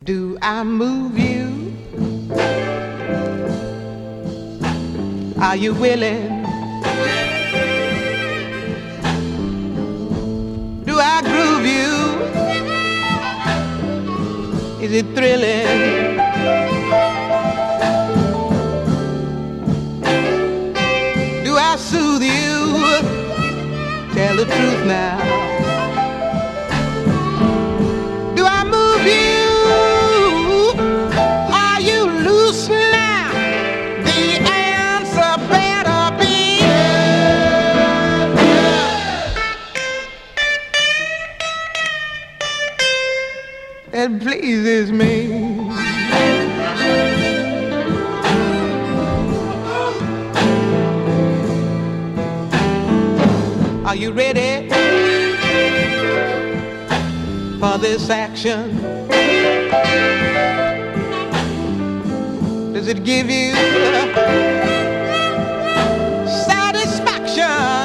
Do I move you? Are you willing? Do I groove you? Is it thrilling? Do I soothe you? Tell the truth now. Do I move you? Are you loose now? The answer better be that pleases me. Are you ready for this action? Does it give you satisfaction?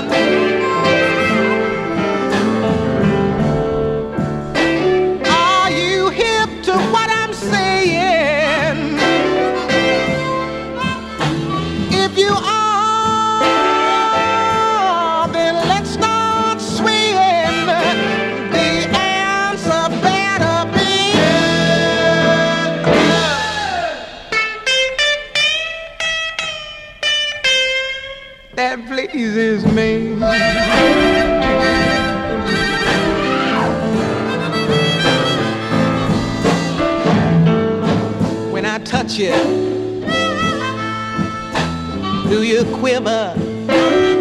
Are you hip to what I'm saying? If you are, that pleases me. When I touch you, do you quiver?